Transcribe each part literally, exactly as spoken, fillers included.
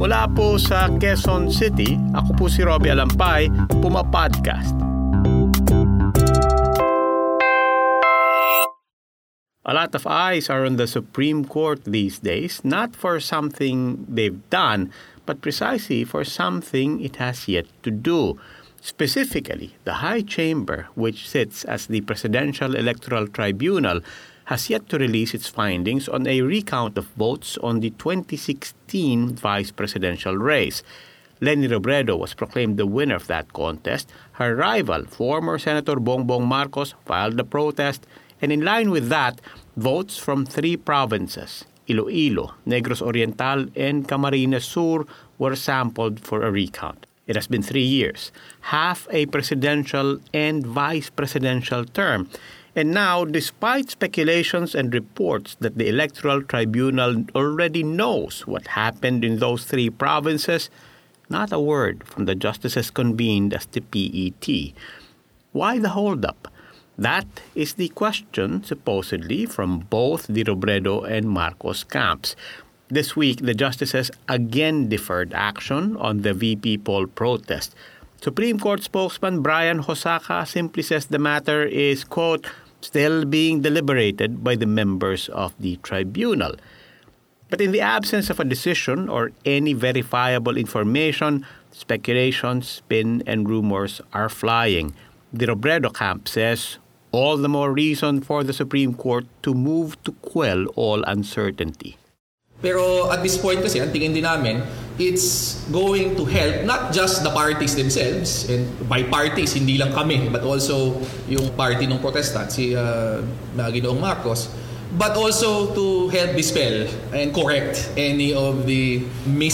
Mula po sa Quezon City, ako po si Robbie Alampay, Puma Podcast. A lot of eyes are on the Supreme Court these days, not for something they've done, but precisely for something it has yet to do. Specifically, the High Chamber, which sits as the Presidential Electoral Tribunal, has yet to release its findings on a recount of votes on the twenty sixteen vice presidential race. Leni Robredo was proclaimed the winner of that contest. Her rival, former Senator Bongbong Marcos, filed a protest, and in line with that, votes from three provinces, Iloilo, Negros Oriental, and Camarines Sur, were sampled for a recount. It has been three years, half a presidential and vice presidential term. And now, despite speculations and reports that the Electoral Tribunal already knows what happened in those three provinces, not a word from the justices convened as the P E T. Why the holdup? That is the question, supposedly, from both the Robredo and Marcos camps. This week, the justices again deferred action on the V P poll protest. Supreme Court spokesman Brian Hosaka simply says the matter is, quote, still being deliberated by the members of the tribunal. But in the absence of a decision or any verifiable information, speculation, spin, and rumors are flying. The Robredo camp says, all the more reason for the Supreme Court to move to quell all uncertainty. Pero at this point kasi, ang tingin din namin, it's going to help not just the parties themselves, and by parties, hindi lang kami, but also yung party ng protestant, si uh, Ginoong Marcos, but also to help dispel and correct any of the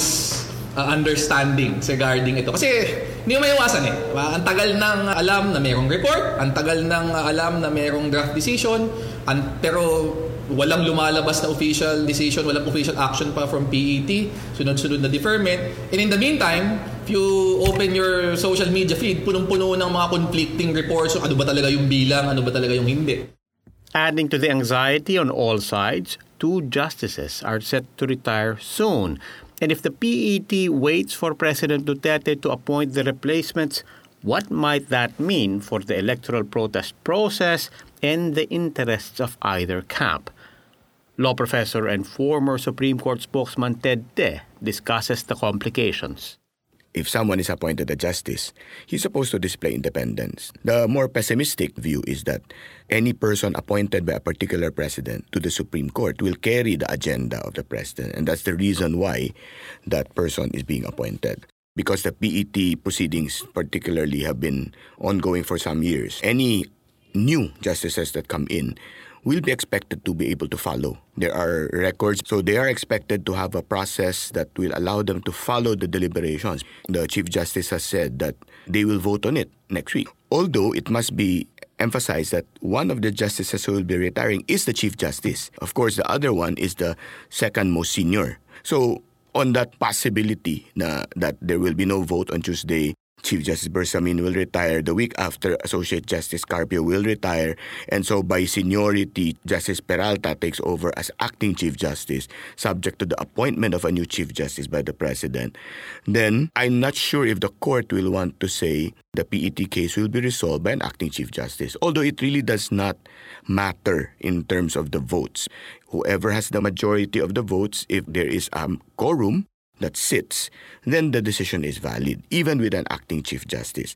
misunderstandings regarding ito. Kasi hindi mo maiwasan eh. Ang tagal nang alam na mayroong report, ang tagal nang alam na mayroong draft decision, an- pero walang lumalabas na official decision, walang official action pa from P E T, sunod-sunod na deferment. And in the meantime, if you open your social media feed, punong-puno ng mga conflicting reports, so ano ba talaga yung bilang, ano ba talaga yung hindi. Adding to the anxiety on all sides, two justices are set to retire soon. And if the P E T waits for President Duterte to appoint the replacements, what might that mean for the electoral protest process and the interests of either camp? Law professor and former Supreme Court spokesman Ted De discusses the complications. If someone is appointed a justice, he's supposed to display independence. The more pessimistic view is that any person appointed by a particular president to the Supreme Court will carry the agenda of the president, and that's the reason why that person is being appointed. Because the P E T proceedings particularly have been ongoing for some years, any new justices that come in will be expected to be able to follow. There are records, so they are expected to have a process that will allow them to follow the deliberations. The Chief Justice has said that they will vote on it next week. Although it must be emphasized that one of the justices who will be retiring is the Chief Justice. Of course, the other one is the second most senior. So, on that possibility na that there will be no vote on Tuesday, Chief Justice Bersamin will retire. The week after, Associate Justice Carpio will retire. And so by seniority, Justice Peralta takes over as acting Chief Justice, subject to the appointment of a new Chief Justice by the President. Then, I'm not sure if the court will want to say the P E T case will be resolved by an acting Chief Justice, although it really does not matter in terms of the votes. Whoever has the majority of the votes, if there is a quorum that sits, then the decision is valid, even with an acting Chief Justice.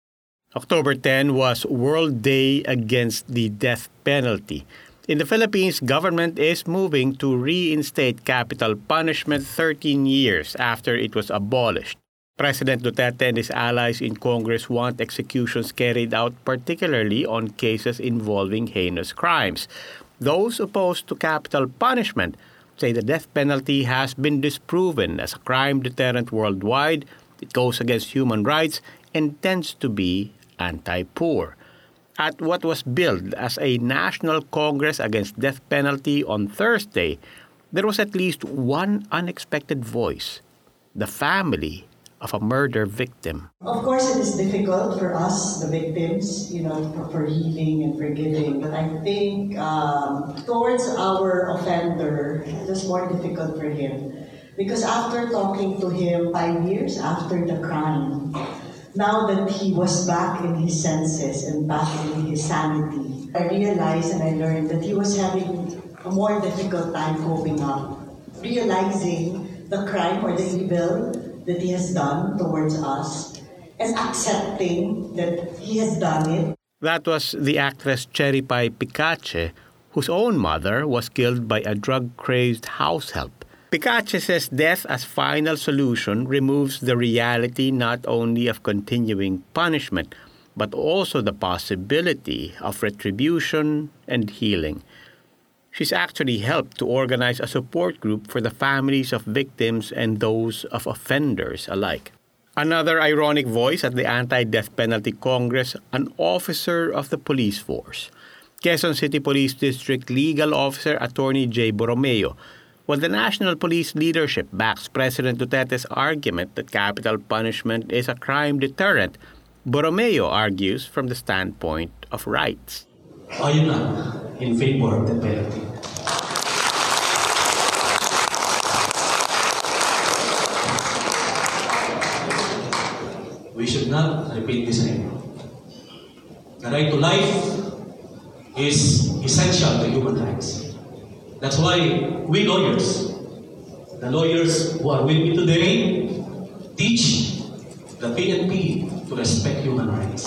October tenth was World Day Against the Death Penalty. In the Philippines, government is moving to reinstate capital punishment thirteen years after it was abolished. President Duterte and his allies in Congress want executions carried out particularly on cases involving heinous crimes. Those opposed to capital punishment say the death penalty has been disproven as a crime deterrent worldwide, it goes against human rights, and tends to be anti-poor. At what was billed as a National Congress Against Death Penalty on Thursday, there was at least one unexpected voice, the family of a murder victim. Of course, it is difficult for us, the victims, you know, for, for healing and forgiving. But I think um, towards our offender, it was more difficult for him Because after talking to him five years after the crime, now that he was back in his senses and back in his sanity, I realized and I learned that he was having a more difficult time coping up, realizing the crime or the evil that he has done towards us and accepting that he has done it. That was the actress Cherry Pie Picache, whose own mother was killed by a drug-crazed house help. Picache says death as final solution removes the reality not only of continuing punishment, but also the possibility of retribution and healing. She's actually helped to organize a support group for the families of victims and those of offenders alike. Another ironic voice at the Anti-Death Penalty Congress, an officer of the police force. Quezon City Police District Legal Officer Attorney Jay Borromeo. While the national police leadership backs President Duterte's argument that capital punishment is a crime deterrent, Borromeo argues from the standpoint of rights. Ayun na, in favor of the penalty. We should not repeat the same. The right to life is essential to human rights. That's why we lawyers, the lawyers who are with me today, teach the P N P to respect human rights.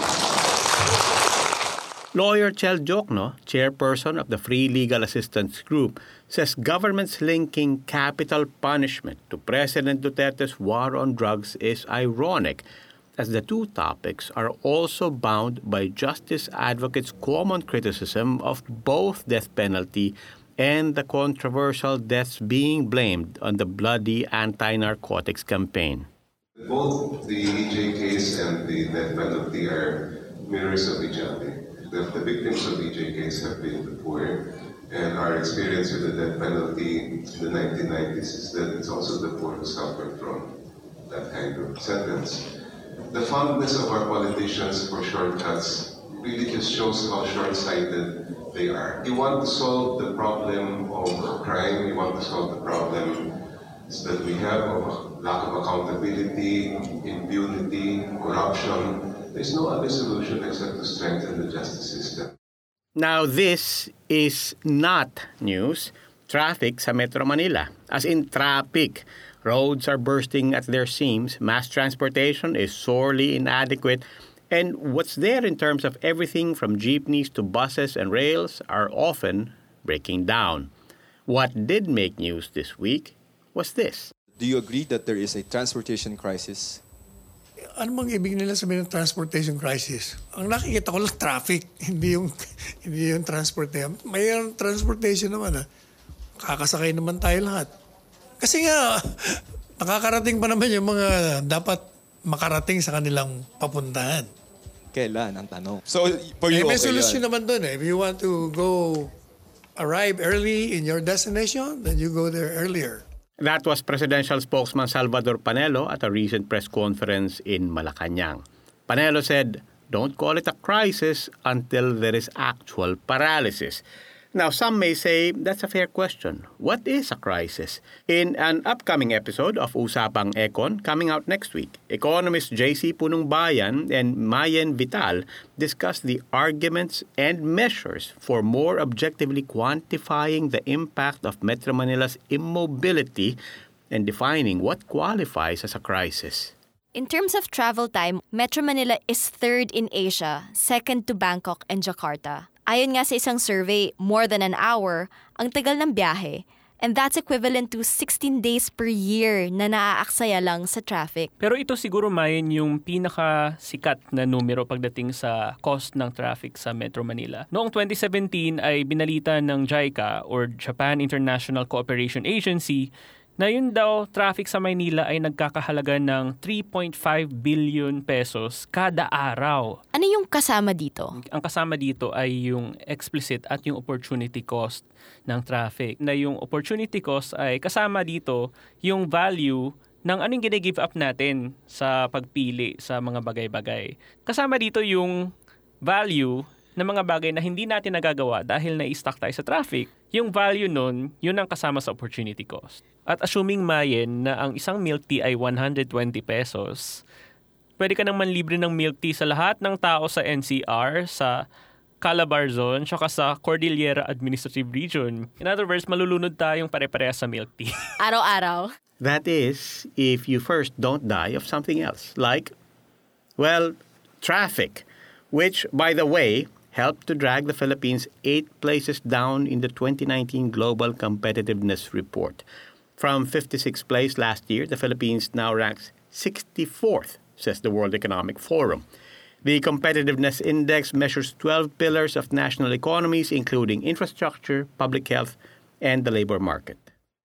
Lawyer Chel Jokno, chairperson of the Free Legal Assistance Group, says governments linking capital punishment to President Duterte's war on drugs is ironic, as the two topics are also bound by justice advocates' common criticism of both death penalty and the controversial deaths being blamed on the bloody anti-narcotics campaign. Both the E J case and the death penalty are mirrors of each other. The, the victims of the E J case have been the poor, and our experience with the death penalty in the nineteen nineties is that it's also the poor who suffered from that kind of sentence. The fondness of our politicians for shortcuts really just shows how short-sighted they are. You want to solve the problem of crime, you want to solve the problem that we have of lack of accountability, impunity, corruption. There's no other solution except to strengthen the justice system. Now, this is not news. Traffic sa Metro Manila, as in traffic. Roads are bursting at their seams, mass transportation is sorely inadequate, and what's there in terms of everything from jeepneys to buses and rails are often breaking down. What did make news this week was this. Do you agree that there is a transportation crisis? Ano bang ibig nila sabihin ng transportation crisis? Ang nakikita ko lang traffic, hindi yung hindi yung transportation. May transportation naman ah. Kakasakay naman tayo lahat. Kasi nga nakakarating pa naman yung mga dapat makarating sa kanilang papuntahan. Kailan ang tanong? So, for eh, you, may okay solusyon yan. naman doon eh. If you want to go arrive early in your destination, then you go there earlier. That was Presidential Spokesman Salvador Panelo at a recent press conference in Malacanang. Panelo said, "Don't call it a crisis until there is actual paralysis." Now, some may say that's a fair question. What is a crisis? In an upcoming episode of Usapang Econ coming out next week, economist J C Punungbayan and Mayen Vital discuss the arguments and measures for more objectively quantifying the impact of Metro Manila's immobility and defining what qualifies as a crisis. In terms of travel time, Metro Manila is third in Asia, second to Bangkok and Jakarta. Ayon nga sa isang survey, more than an hour ang tagal ng biyahe. And that's equivalent to sixteen days per year na naaaksaya lang sa traffic. Pero ito siguro mayin yung pinakasikat na numero pagdating sa cost ng traffic sa Metro Manila. Noong twenty seventeen ay binalita ng JICA or Japan International Cooperation Agency na yun daw traffic sa Maynila ay nagkakahalaga ng three point five billion pesos kada araw. Ano yung kasama dito? Ang kasama dito ay yung explicit at yung opportunity cost ng traffic. Na yung opportunity cost ay kasama dito yung value ng anong gina-give up natin sa pagpili sa mga bagay-bagay. Kasama dito yung value ng mga bagay na hindi natin nagagawa dahil na-stuck tayo sa traffic. Yung value nun, yun ang kasama sa opportunity cost. At assuming, Mayen, na ang isang milk tea ay one hundred twenty pesos, pwede ka nang manlibre ng milk tea sa lahat ng tao sa N C R, sa Calabar Zone, tsaka sa Cordillera Administrative Region. In other words, malulunod tayong pare-pareha sa milk tea. Araw-araw. That is, if you first don't die of something else, like, well, traffic, which, by the way, helped to drag the Philippines eight places down in the twenty nineteen Global Competitiveness Report. From fifty-sixth place last year, the Philippines now ranks sixty-fourth, says the World Economic Forum. The Competitiveness Index measures twelve pillars of national economies, including infrastructure, public health, and the labor market.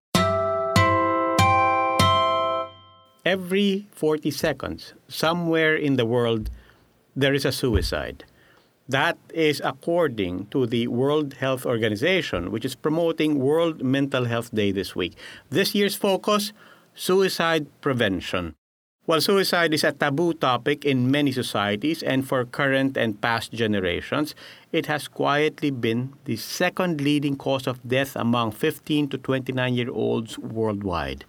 Every forty seconds, somewhere in the world, there is a suicide. That is according to the World Health Organization, which is promoting World Mental Health Day this week. This year's focus, suicide prevention. While suicide is a taboo topic in many societies and for current and past generations, it has quietly been the second leading cause of death among fifteen to twenty-nine-year-olds worldwide.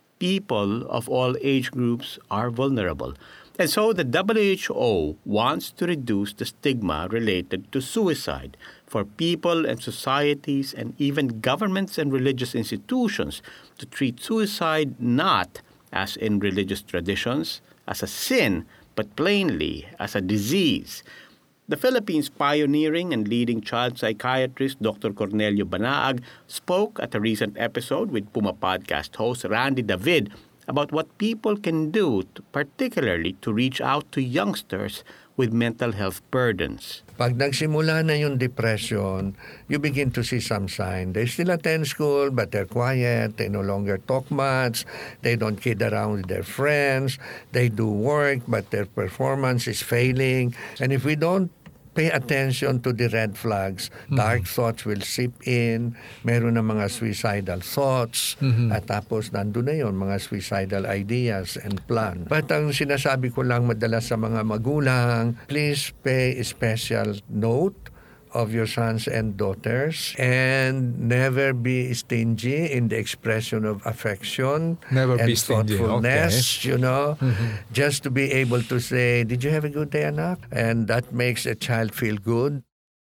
People of all age groups are vulnerable. And so the W H O wants to reduce the stigma related to suicide for people and societies and even governments and religious institutions to treat suicide not, as in religious traditions, as a sin, but plainly as a disease. The Philippines' pioneering and leading child psychiatrist Doctor Cornelio Banaag spoke at a recent episode with Puma Podcast host Randy David about what people can do, to, particularly to reach out to youngsters with mental health burdens. Pag nagsimula na yung depression, you begin to see some sign. They still attend school, but they're quiet. They no longer talk much. They don't kid around with their friends. They do work, but their performance is failing. And if we don't pay attention to the red flags, mm-hmm. dark thoughts will seep in, meron na mga suicidal thoughts, mm-hmm. at tapos nandun na yun, mga suicidal ideas and plan. But ang sinasabi ko lang madalas sa mga magulang, please pay special note of your sons and daughters and never be stingy in the expression of affection never and be stingy. thoughtfulness, Okay. you know, mm-hmm. just to be able to say, did you have a good day, anak? And that makes a child feel good.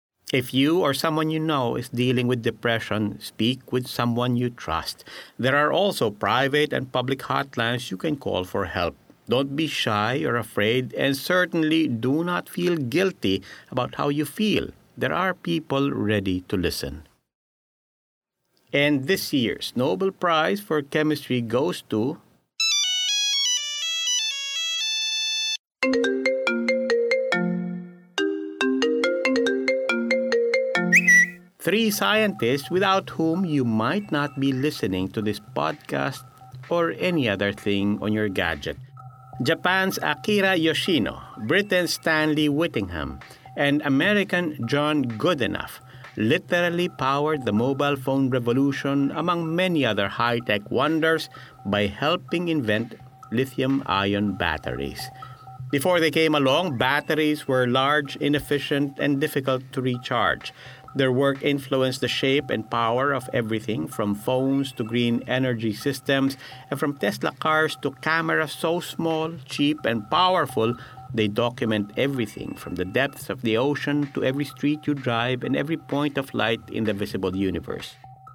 If you or someone you know is dealing with depression, speak with someone you trust. There are also private and public hotlines you can call for help. Don't be shy or afraid, and certainly do not feel guilty about how you feel. There are people ready to listen. And this year's Nobel Prize for Chemistry goes to three scientists without whom you might not be listening to this podcast or any other thing on your gadget. Japan's Akira Yoshino, Britain's Stanley Whittingham, and American John Goodenough literally powered the mobile phone revolution among many other high-tech wonders by helping invent lithium-ion batteries. Before they came along, batteries were large, inefficient, and difficult to recharge. Their work influenced the shape and power of everything from phones to green energy systems, and from Tesla cars to cameras so small, cheap, and powerful they document everything from the depths of the ocean to every street you drive and every point of light in the visible universe.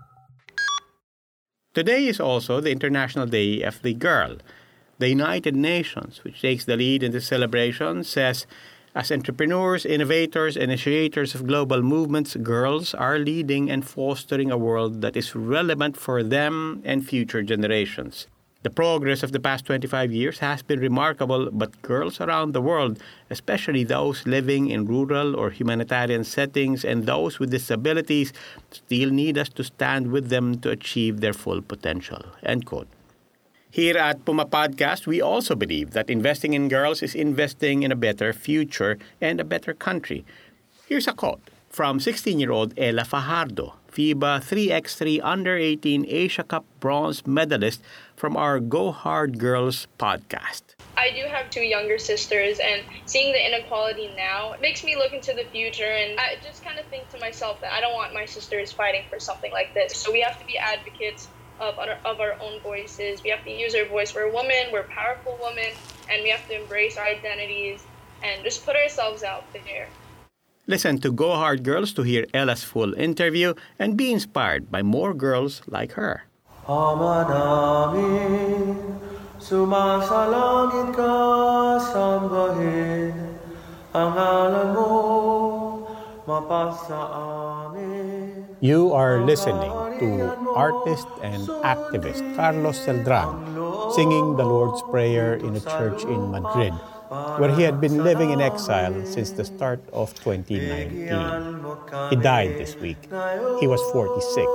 Today is also the International Day of the Girl. The United Nations, which takes the lead in this celebration, says, as entrepreneurs, innovators, and initiators of global movements, girls are leading and fostering a world that is relevant for them and future generations. The progress of the past twenty-five years has been remarkable, but girls around the world, especially those living in rural or humanitarian settings and those with disabilities, still need us to stand with them to achieve their full potential. End quote. Here at Puma Podcast, we also believe that investing in girls is investing in a better future and a better country. Here's a quote from sixteen-year-old Ella Fajardo, FIBA three by three under eighteen Asia Cup bronze medalist from our Go Hard Girls podcast. I do have two younger sisters, and seeing the inequality now makes me look into the future, and I just kind of think to myself that I don't want my sisters fighting for something like this. So we have to be advocates of our, of our own voices. We have to use our voice. We're women, we're powerful women, and we have to embrace our identities and just put ourselves out there. Listen to Go Hard Girls to hear Ella's full interview and be inspired by more girls like her. Ama namin, sumasalangit ka, sambahin ang ngalan mo, mapasa amin. You are listening to artist and activist Carlos Celdran singing the Lord's Prayer in a church in Madrid, where he had been living in exile since the start of twenty nineteen. He died this week. He was forty-six.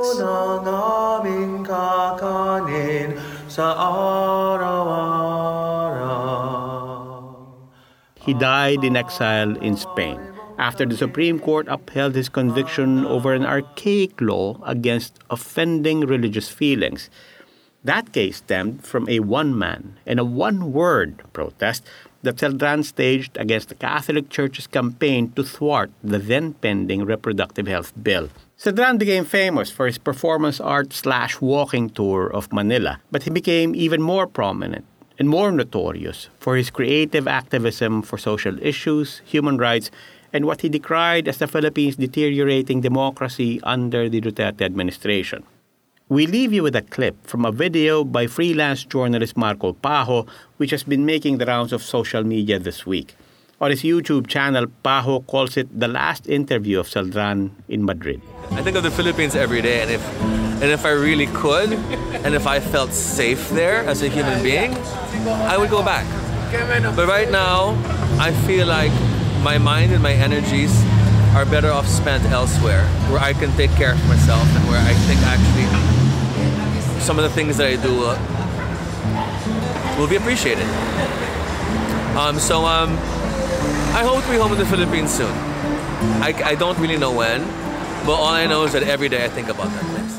He died in exile in Spain after the Supreme Court upheld his conviction over an archaic law against offending religious feelings. That case stemmed from a one-man and a one-word protest that Celdran staged against the Catholic Church's campaign to thwart the then-pending reproductive health bill. Celdran became famous for his performance art slash walking tour of Manila, but he became even more prominent and more notorious for his creative activism for social issues, human rights, and what he decried as the Philippines' deteriorating democracy under the Duterte administration. We leave you with a clip from a video by freelance journalist Marco Pajo, which has been making the rounds of social media this week. On his YouTube channel, Pajo calls it the last interview of Celdran in Madrid. I think of the Philippines every day, and if and if I really could, and if I felt safe there as a human being, I would go back. But right now, I feel like my mind and my energies are better off spent elsewhere, where I can take care of myself and where I think actually some of the things that I do uh, will be appreciated. Um, so um, I hope to be home in the Philippines soon. I, I don't really know when, but all I know is that every day I think about that place.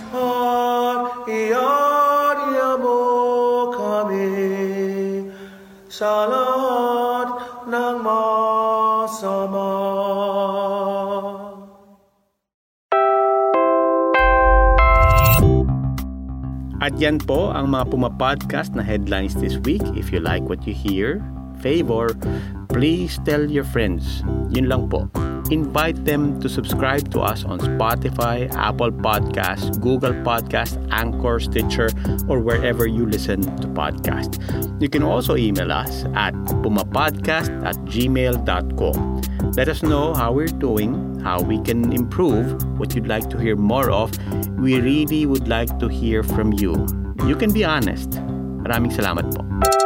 At yan po ang mga Puma-podcast na headlines this week. If you like what you hear, favor, please tell your friends. Yun lang po. Invite them to subscribe to us on Spotify, Apple Podcasts, Google Podcasts, Anchor, Stitcher, or wherever you listen to podcasts. You can also email us at pumapodcast at gmail dot com. Let us know how we're doing, how we can improve, what you'd like to hear more of. We really would like to hear from you. You can be honest. Maraming salamat po.